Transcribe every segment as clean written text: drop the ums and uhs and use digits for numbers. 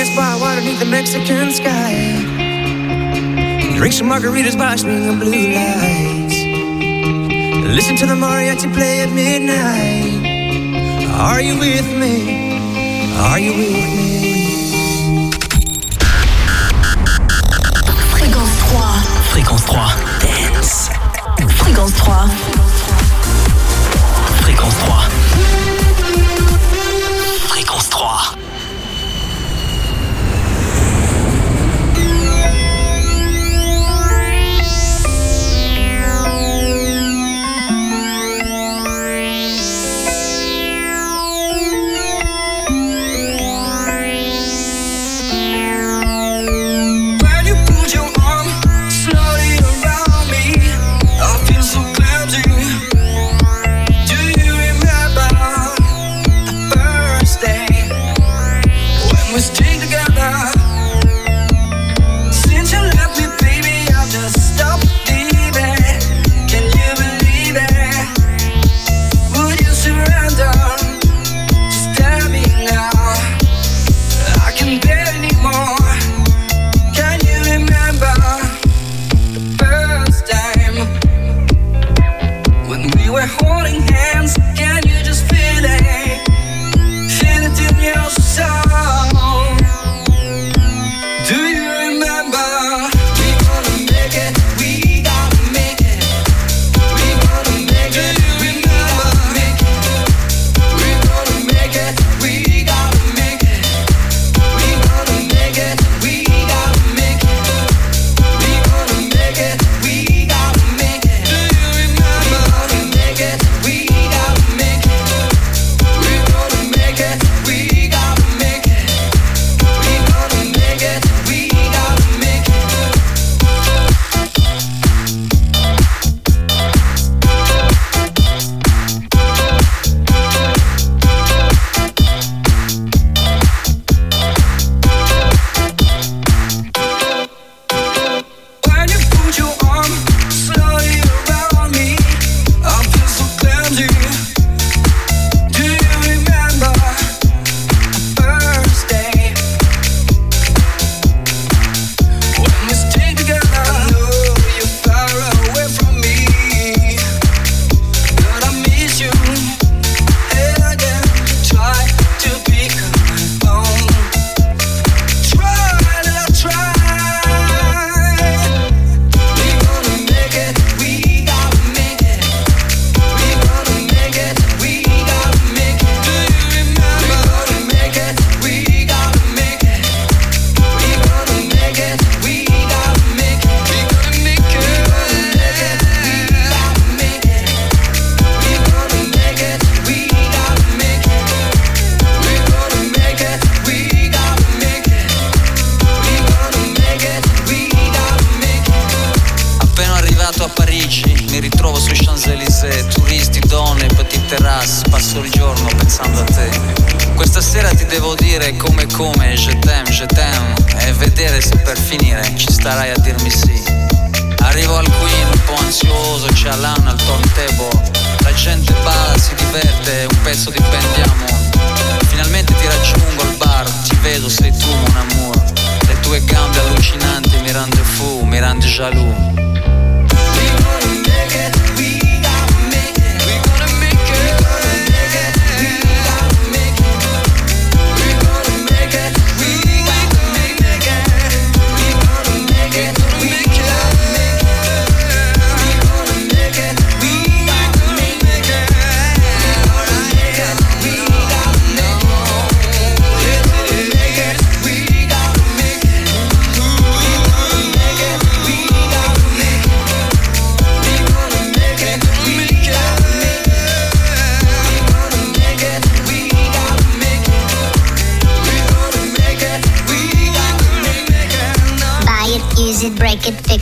spot underneath the Mexican sky. Drink some margaritas by swinging blue lights. Listen to the mariachi play at midnight. Are you with me? Are you with me? Fréquence 3. Fréquence 3. Dance. Fréquence 3. Fréquence 3. Fréquence 3.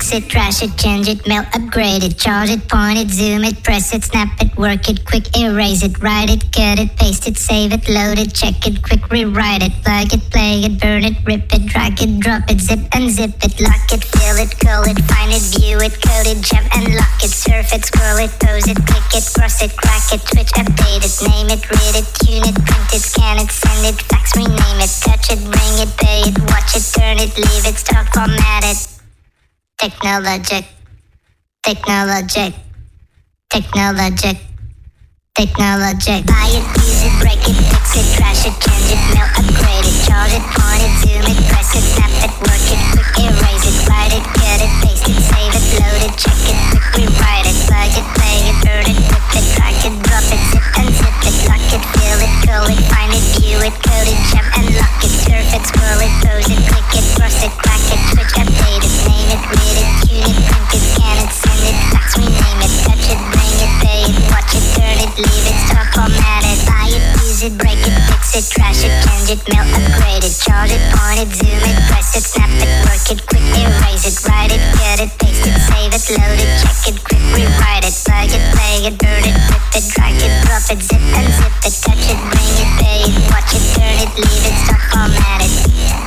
fix it, trash it, change it, mail, upgrade it, charge it, point it, zoom it, press it, snap it, work it, quick erase it, write it, cut it, paste it, save it, load it, check it, quick rewrite it, plug it, play it, burn it, rip it, drag it, drop it, zip unzip it, lock it, fill it, call it, find it, view it, code it, jump and lock it, surf it, scroll it, pose it, click it, cross it, crack it, switch, update it, name it, read it, tune it, print it, scan it, send it, fax, rename it, touch it, bring it, pay it, watch it, turn it, leave it, start, format it. Technologic, technologic, technologic, technologic. Buy it, use it, break it, fix it, trash it, change it, mail, upgrade it, charge it, point it, zoom it, press it, snap it, work it, quick erase it, write it, cut it, paste it, save it, load it, check it, quick rewrite it, plug it, play it, burn it, rip it, drag it, drop it, zip unzip it, lock it, fill it, call it, find it, view it, code it, jump and lock it, surf it, scroll it, pose it, click it, cross it, crack it, switch, update it, name it, read it, tune it, print it, scan it, send it, fax, rename it, touch it, bring it, pay it, watch it, turn it, leave it, start, format it, buy it, use it, break it, fix it, trash it, change it, mail, upgrade it, charge it, point it, zoom it, press it, snap it, work it, quick erase it, write it, cut it, paste it, save it, load it, check it, quick rewrite it, plug it, play it, burn it, rip it, drag it, drop it, zip unzip it, touch it, bring it, pay it, watch it, turn it, leave it, start, format it.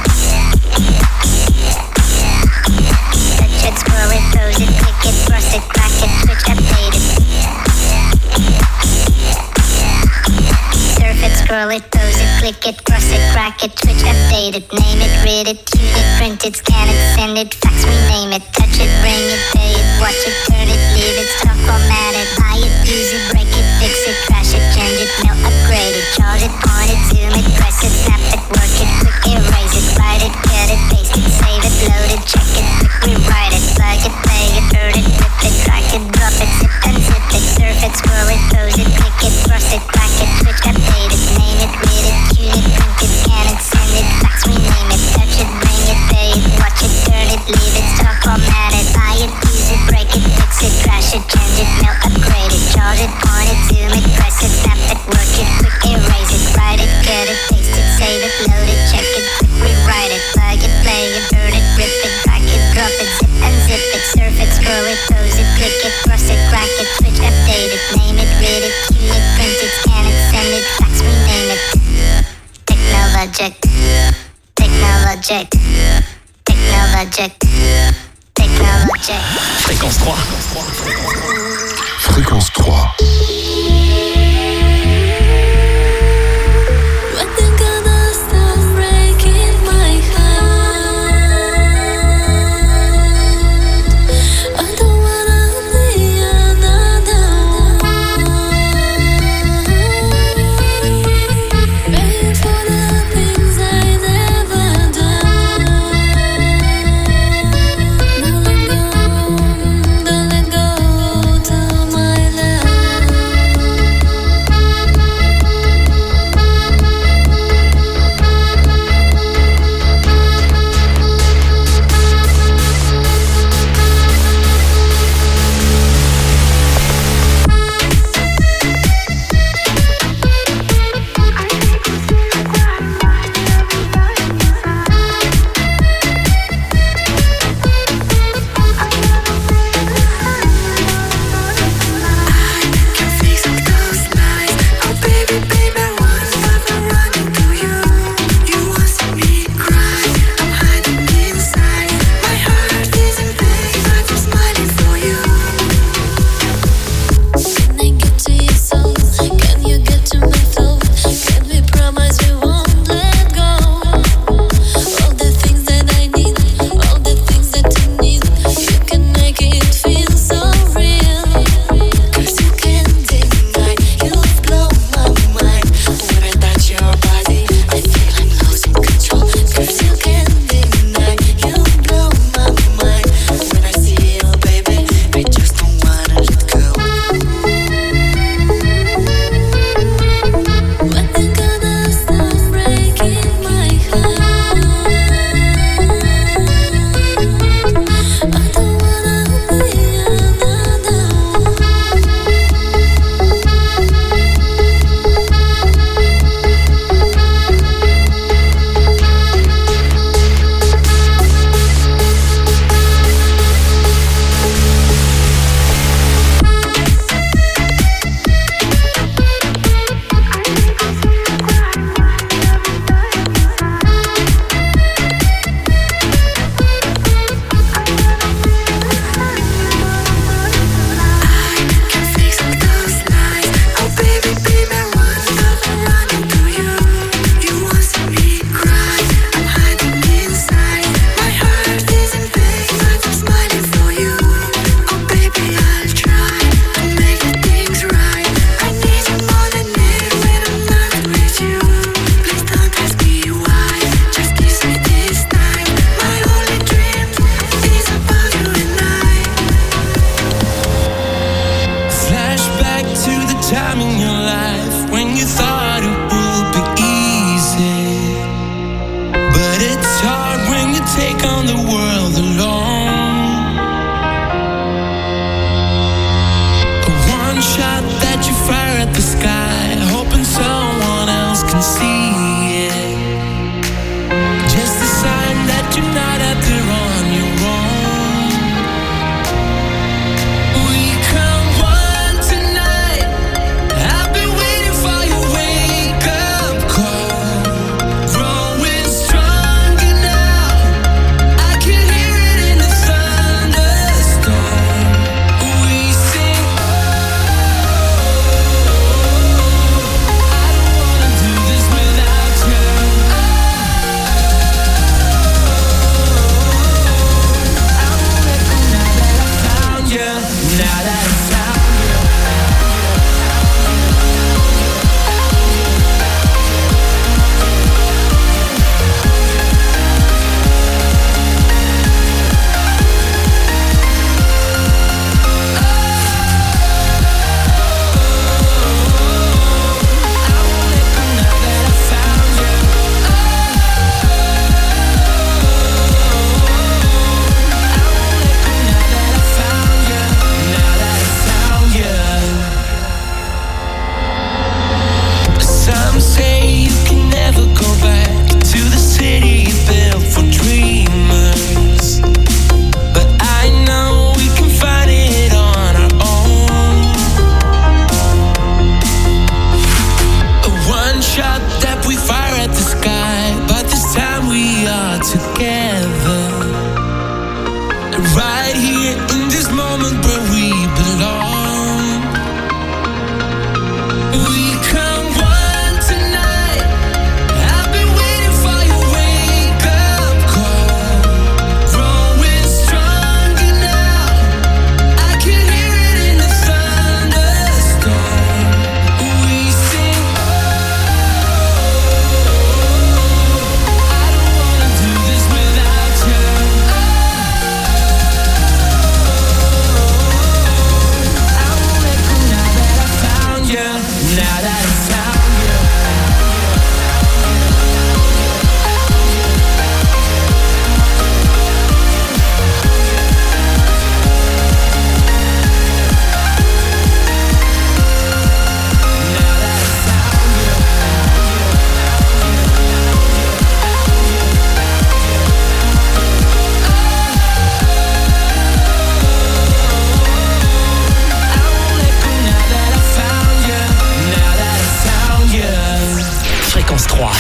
Touch it, scroll it, pose it, click it, cross it, crack it, switch, update it. Surf it, scroll it, pose it, click it, cross it, crack it, switch, update it, name it, read it, tune it, print it, scan it, send it, fax, rename it, touch it, bring it, pay it, watch it, turn it, leave it, start, format it, buy it, use it, break it, fix it, trash it, change it, mail, upgrade it, charge it, point it, zoom it, press it, snap it, work it, quick erase it, write it, cut it, paste it, save it, load it, check it, quick rewrite it, plug it, play it, burn it, rip it, drag it, drop it, zip unzip it, surf it, scroll it, pose it, click it, cross it, crack it, switch, update it, name it, read it, tune it, print it, scan it, send it, fax, rename it, touch it, bring it, pay it, watch it, turn it, leave it, start, format it, buy it, use it, break it, fix it, trash it, change it, mail, upgrade it, charge it, point it, zoom it, press it, snap it, work it, quick erase it, write it, cut it, paste it, save it, load it, check it, quick rewrite it, plug it, play it, burn it, rip it, drag it, drop it, zip unzip it, surf it, scroll it, pose it, click it, cross it, crack it, switch, update it, name it, read it, tune it, print it, scan it, send it, fax, rename it. Technologic, technologic, technologic, technologic. Fréquence 3. Fréquence 3. Don't let go to my love.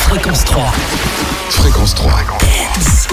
Fréquence 3. Fréquence 3. Dance.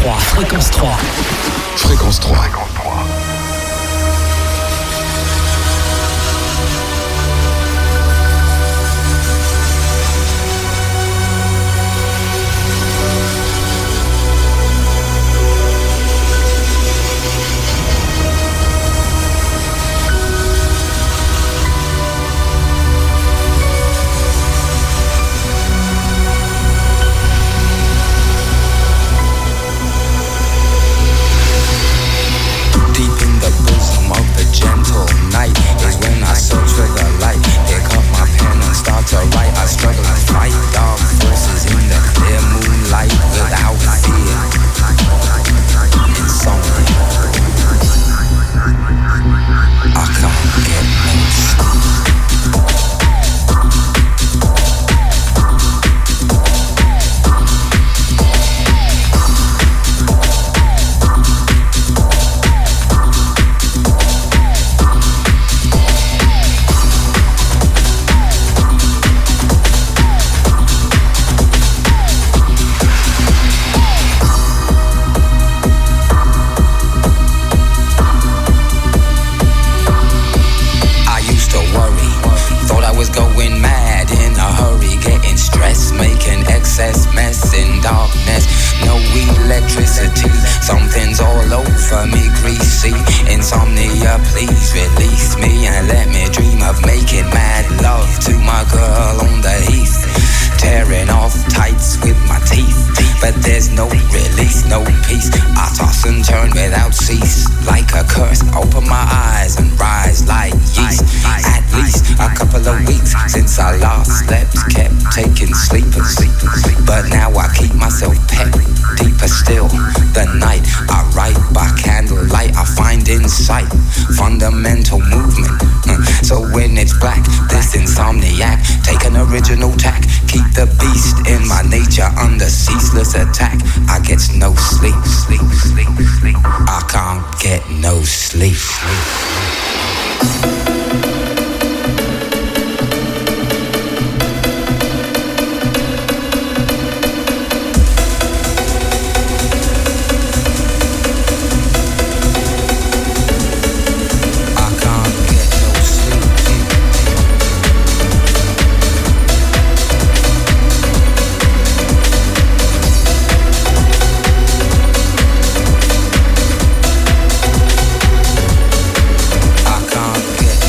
3. Fréquence 3. Fréquence 3. I can't get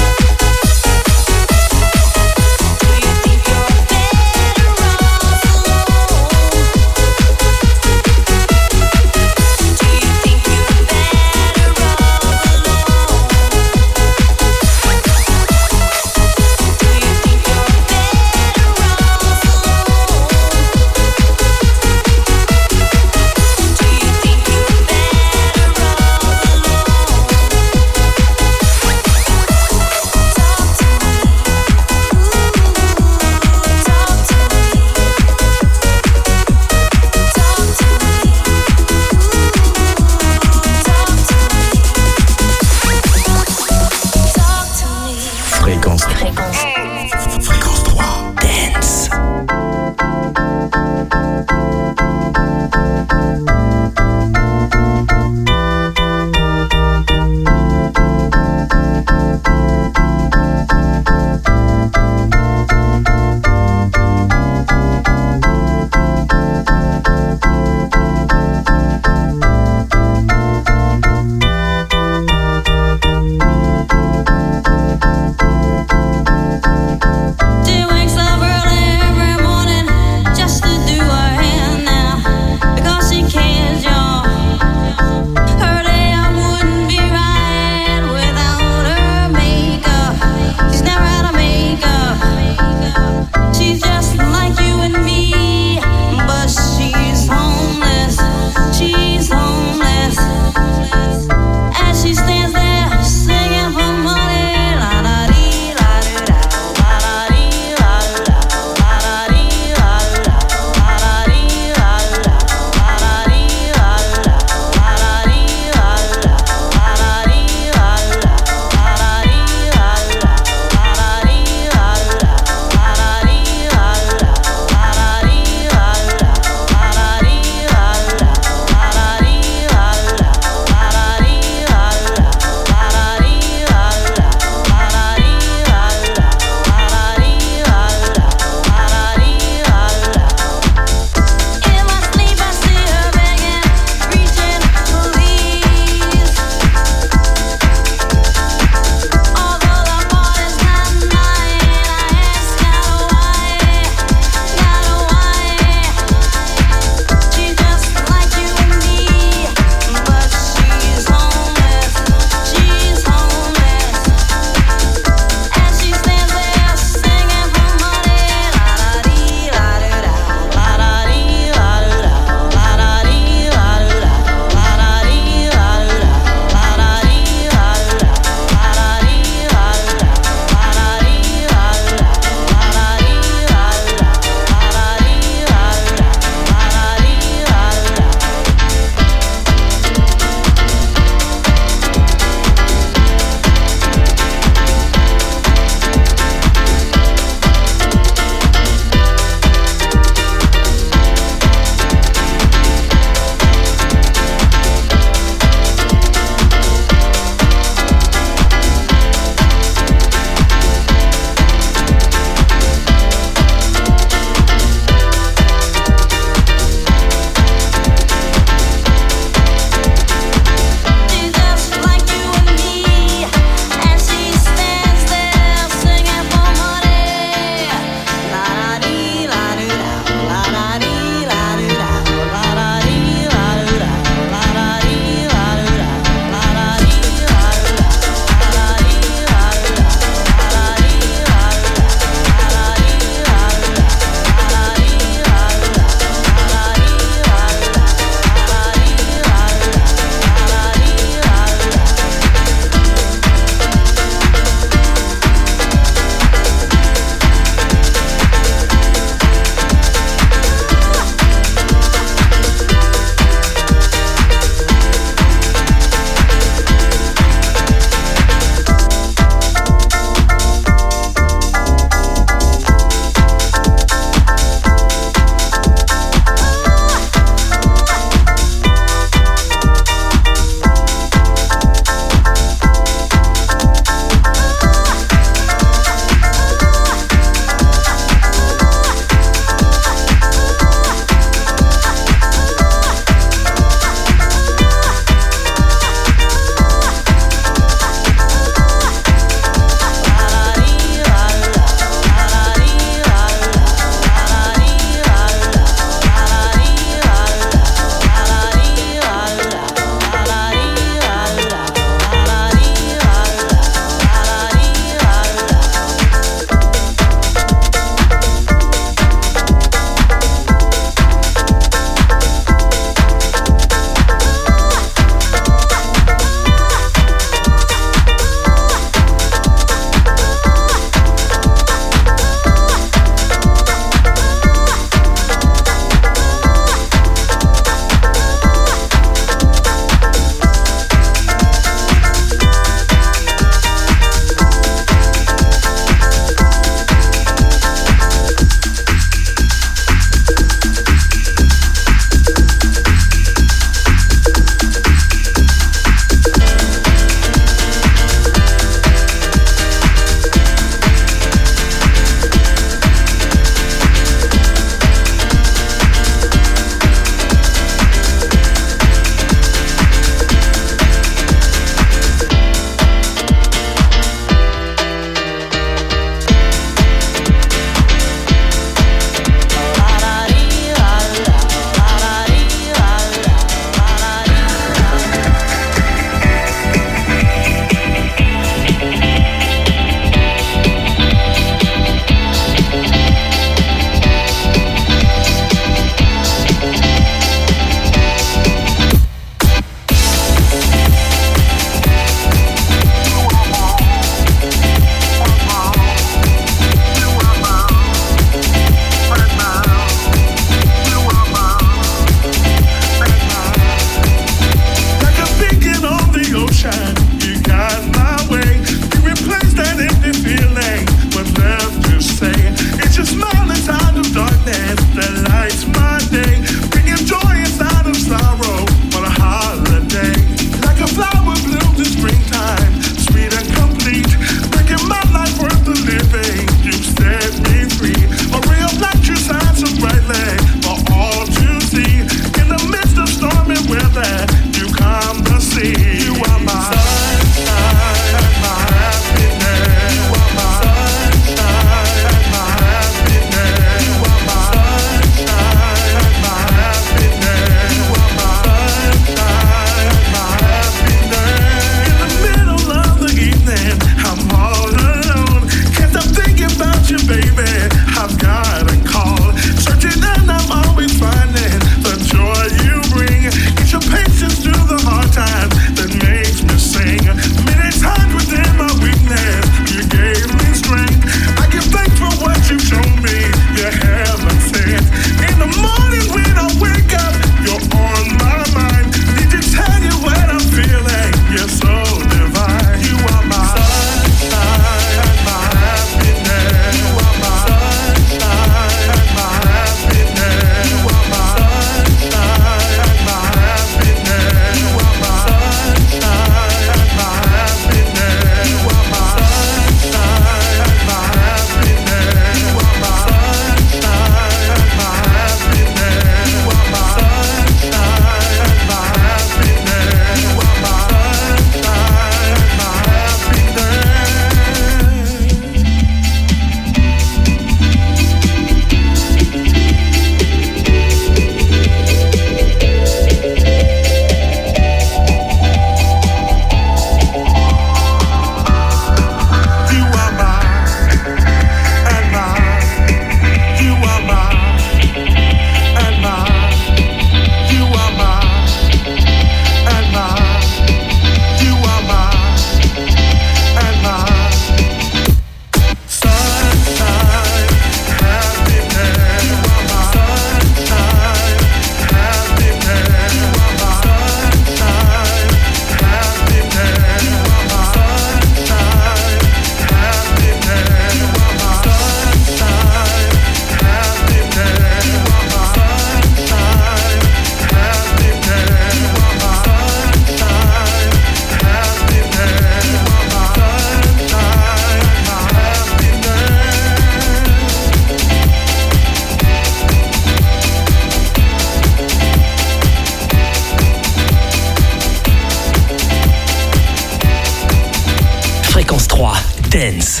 Dance.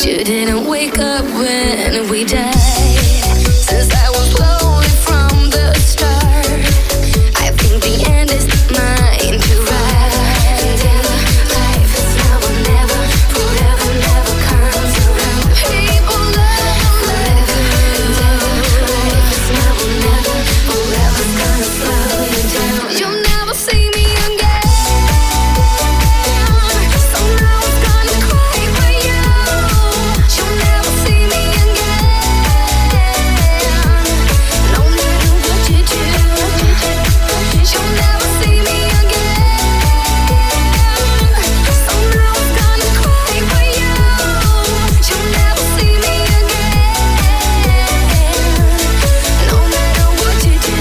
You didn't wake up when we died. Since I was lonely from the start, I think the end is mine to ride. Life is now or never, forever never comes around. People love forever. Life is now or never, forever's gonna slow you down. You'll never see me again, so now I'm gonna cry for you. You'll never see me again, no matter what you do. You'll never see me again, so now I'm gonna cry for you. You'll never see me again, no matter what you do.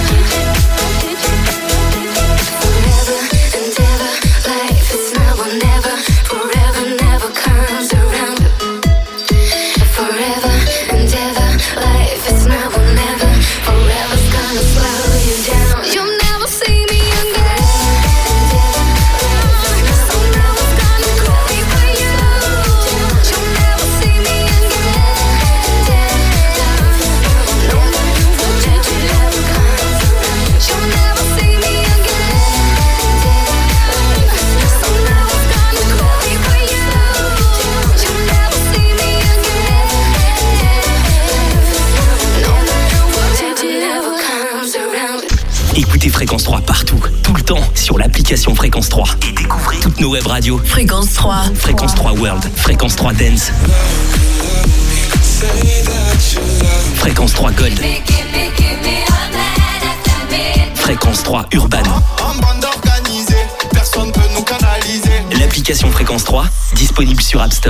Forever and ever, life is now or never. Forever never comes around. Forever and ever, life is now or never. Forever's gonna slow you down. You'll never see me again, so now I'm gonna cry for you. You'll never see me again, no matter what you do. You'll never see me again, so now I'm gonna cry for you. You'll never see me again, no matter what you do. Never comes around. Écoutez Fréquence 3 partout, tout le temps, sur l'application Fréquence 3. Et découvrez toutes nos web radios. Fréquence 3. Fréquence 3 World, Fréquence 3 Dance, Fréquence 3 Gold, Fréquence 3 Urban. En bande organisée, personne peut nous canaliser. L'application Fréquence 3, disponible sur App Store.